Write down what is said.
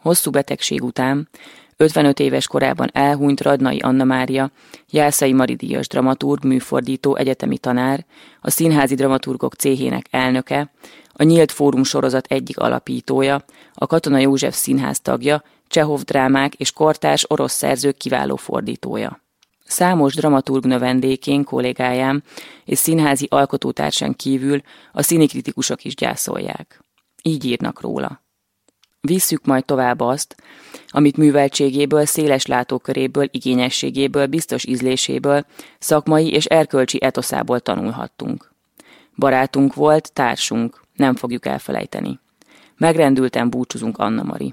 Hosszú betegség után 55 éves korában elhunyt Radnai Anna Mária, Jászai Mari díjas dramaturg, műfordító, egyetemi tanár, a Színházi Dramaturgok Céhének elnöke, a Nyílt Fórum sorozat egyik alapítója, a Katona József Színház tagja, Csehov drámák és kortárs orosz szerzők kiváló fordítója. Számos dramaturg növendékén, kollégájám és színházi alkotótársán kívül a színikritikusok is gyászolják. Így írnak róla. Visszük majd tovább azt, amit műveltségéből, széles látóköréből, igényességéből, biztos ízléséből, szakmai és erkölcsi etoszából tanulhattunk. Barátunk volt, társunk, nem fogjuk elfelejteni. Megrendülten búcsúzunk, Anna Mari.